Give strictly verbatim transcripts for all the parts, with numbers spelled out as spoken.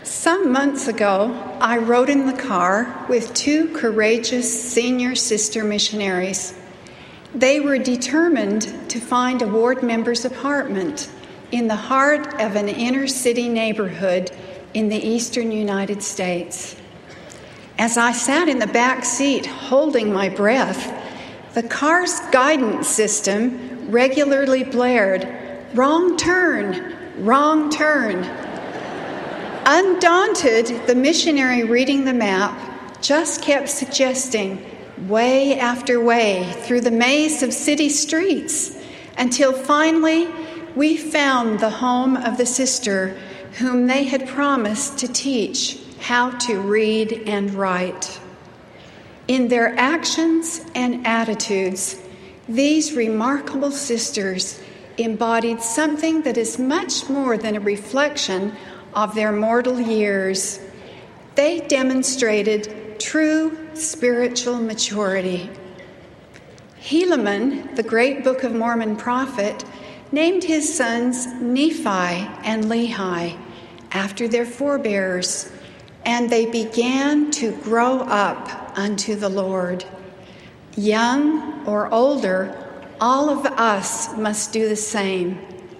Some months ago, I rode in the car with two courageous senior sister missionaries. They were determined to find a ward member's apartment in the heart of an inner city neighborhood in the eastern United States. As I sat in the back seat holding my breath, the car's guidance system regularly blared, "Wrong turn, wrong turn." Undaunted, the missionary reading the map just kept suggesting way after way through the maze of city streets until finally we found the home of the sister whom they had promised to teach how to read and write. In their actions and attitudes, these remarkable sisters embodied something that is much more than a reflection of their mortal years. They demonstrated true spiritual maturity. Helaman, the great Book of Mormon prophet, named his sons Nephi and Lehi after their forebears, and they began to grow up unto the Lord. Young or older, all of us must do the same.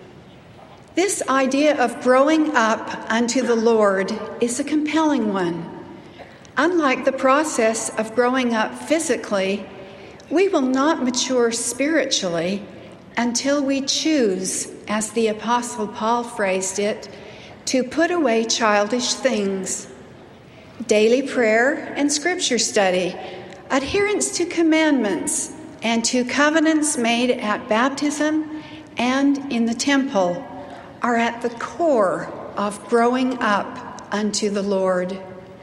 This idea of growing up unto the Lord is a compelling one. Unlike the process of growing up physically, we will not mature spiritually until we choose, as the Apostle Paul phrased it, to put away childish things. Daily prayer and scripture study, adherence to commandments and to covenants made at baptism and in the temple are at the core of growing up unto the Lord.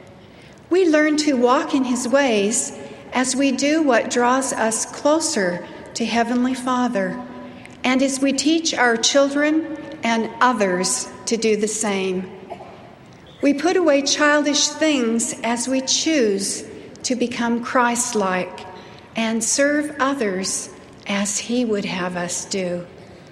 We learn to walk in his ways as we do what draws us closer to Heavenly Father, and as we teach our children and others to do the same. We put away childish things as we choose to become Christ-like and serve others as he would have us do.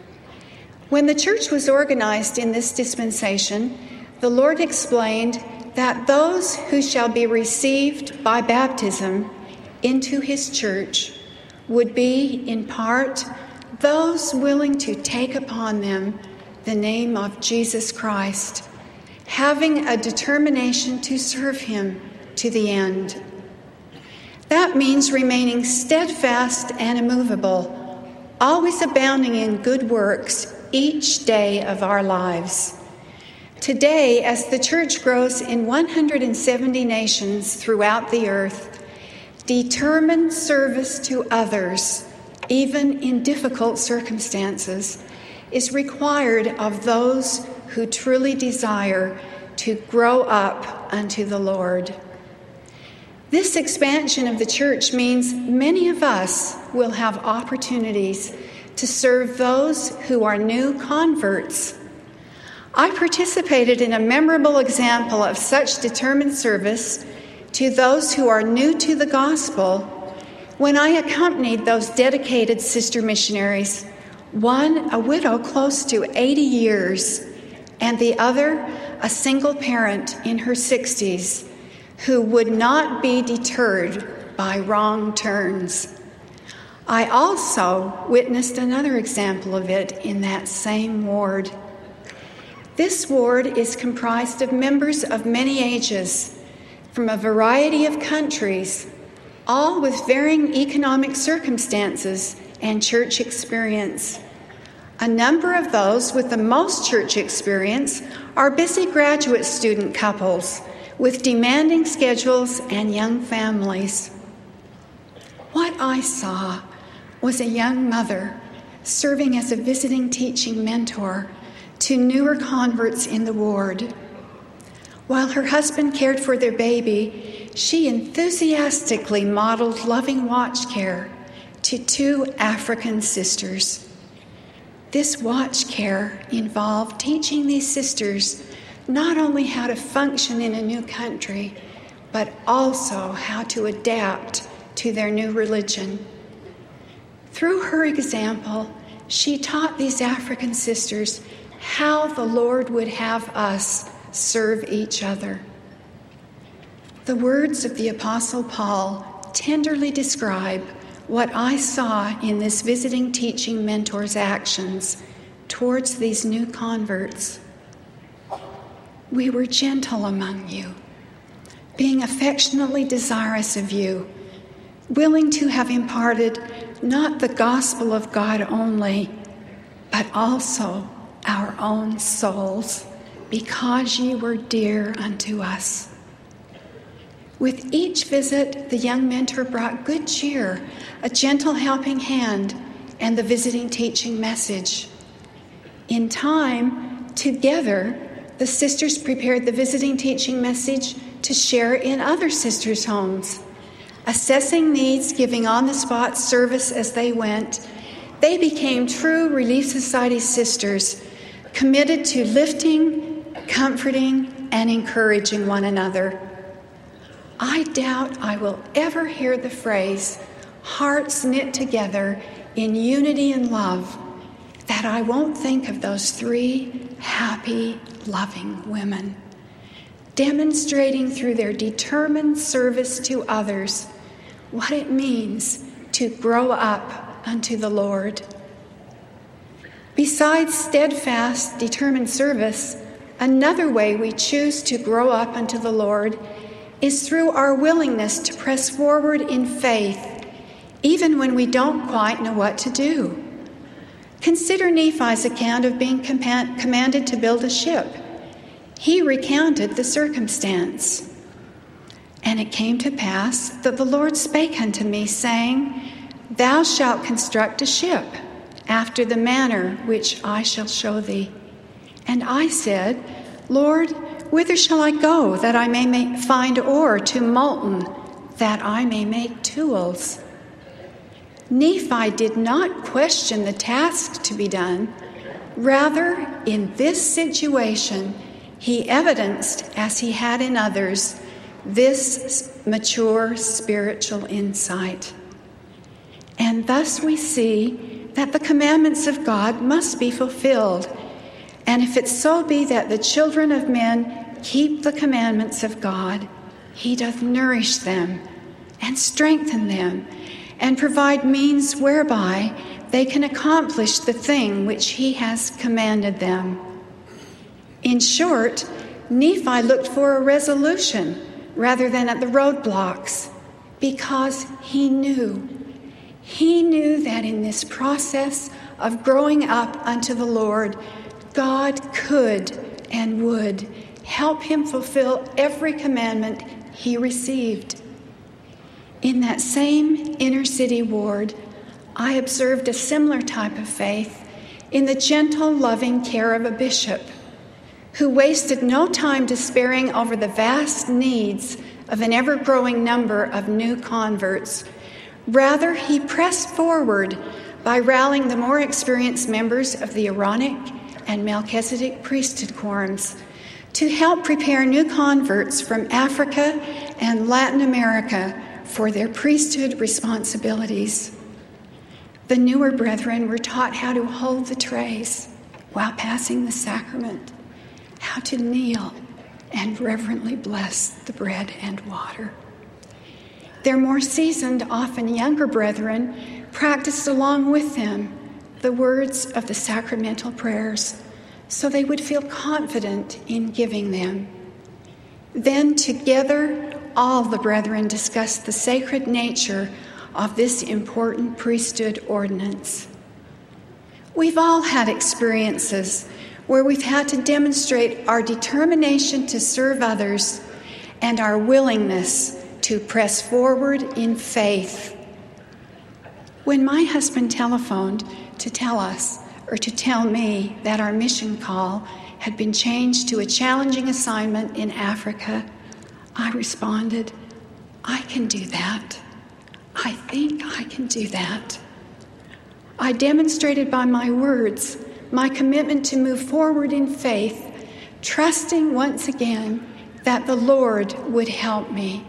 When the church was organized in this dispensation, the Lord explained that those who shall be received by baptism into his church would be, in part, those willing to take upon them the name of Jesus Christ, having a determination to serve him to the end. That means remaining steadfast and immovable, always abounding in good works each day of our lives. Today, as the church grows in one hundred seventy nations throughout the earth, determined service to others, even in difficult circumstances, is required of those who truly desire to grow up unto the Lord. This expansion of the church means many of us will have opportunities to serve those who are new converts. I participated in a memorable example of such determined service to those who are new to the gospel when I accompanied those dedicated sister missionaries, one a widow close to eighty years, and the other a single parent in her sixties who would not be deterred by wrong turns. I also witnessed another example of it in that same ward. This ward is comprised of members of many ages, from a variety of countries, all with varying economic circumstances and church experience. A number of those with the most church experience are busy graduate student couples with demanding schedules and young families. What I saw was a young mother serving as a visiting teaching mentor to newer converts in the ward. While her husband cared for their baby, she enthusiastically modeled loving watch care to two African sisters. This watch care involved teaching these sisters not only how to function in a new country, but also how to adapt to their new religion. Through her example, she taught these African sisters how the Lord would have us serve each other. The words of the Apostle Paul tenderly describe what I saw in this visiting teaching mentor's actions towards these new converts. We were gentle among you, being affectionately desirous of you, willing to have imparted not the gospel of God only, but also our own souls, because ye were dear unto us. With each visit, the young mentor brought good cheer, a gentle helping hand, and the visiting teaching message. In time, together, the sisters prepared the visiting teaching message to share in other sisters' homes. Assessing needs, giving on-the-spot service as they went, they became true Relief Society sisters, committed to lifting, comforting, and encouraging one another. I doubt I will ever hear the phrase, hearts knit together in unity and love, that I won't think of those three happy, loving women, demonstrating through their determined service to others what it means to grow up unto the Lord. Besides steadfast, determined service, another way we choose to grow up unto the Lord is through our willingness to press forward in faith, even when we don't quite know what to do. Consider Nephi's account of being com- commanded to build a ship. He recounted the circumstance. And it came to pass that the Lord spake unto me, saying, Thou shalt construct a ship after the manner which I shall show thee. And I said, Lord, whither shall I go, that I may make, find ore to molten, that I may make tools? Nephi did not question the task to be done. Rather, in this situation, he evidenced, as he had in others, this mature spiritual insight. And thus we see that the commandments of God must be fulfilled. And if it so be that the children of men keep the commandments of God, he doth nourish them and strengthen them and provide means whereby they can accomplish the thing which he has commanded them. In short, Nephi looked for a resolution rather than at the roadblocks, because he knew. He knew that in this process of growing up unto the Lord, God could and would help him fulfill every commandment he received. In that same inner city ward, I observed a similar type of faith in the gentle, loving care of a bishop who wasted no time despairing over the vast needs of an ever-growing number of new converts. Rather, he pressed forward by rallying the more experienced members of the Aaronic and Melchizedek priesthood quorums to help prepare new converts from Africa and Latin America for their priesthood responsibilities. The newer brethren were taught how to hold the trays while passing the sacrament, how to kneel and reverently bless the bread and water. Their more seasoned, often younger brethren practiced along with them the words of the sacramental prayers, so they would feel confident in giving them. Then together, all the brethren discussed the sacred nature of this important priesthood ordinance. We've all had experiences where we've had to demonstrate our determination to serve others and our willingness to press forward in faith. When my husband telephoned to tell us, or to tell me, that our mission call had been changed to a challenging assignment in Africa, I responded, I can do that. I think I can do that. I demonstrated by my words my commitment to move forward in faith, trusting once again that the Lord would help me.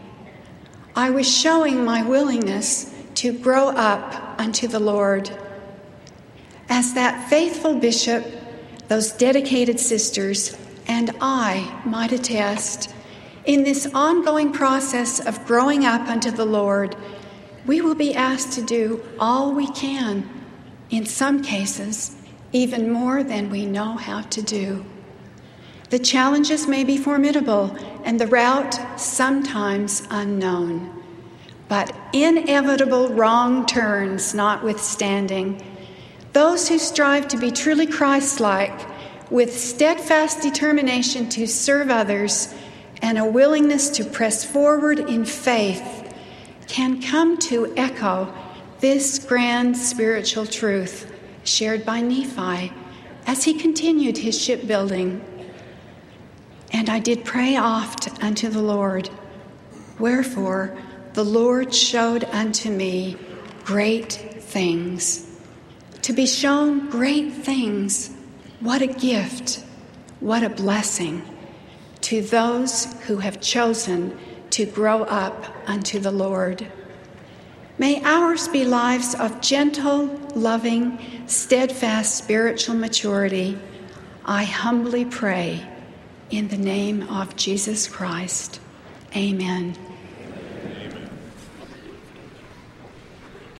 I was showing my willingness to grow up unto the Lord. As that faithful bishop, those dedicated sisters, and I might attest, in this ongoing process of growing up unto the Lord, we will be asked to do all we can, in some cases, even more than we know how to do. The challenges may be formidable and the route sometimes unknown, but inevitable wrong turns notwithstanding, those who strive to be truly Christ-like with steadfast determination to serve others and a willingness to press forward in faith can come to echo this grand spiritual truth shared by Nephi as he continued his shipbuilding. And I did pray oft unto the Lord, wherefore the Lord showed unto me great things. To be shown great things, what a gift, what a blessing to those who have chosen to grow up unto the Lord. May ours be lives of gentle, loving, steadfast spiritual maturity. I humbly pray in the name of Jesus Christ. Amen.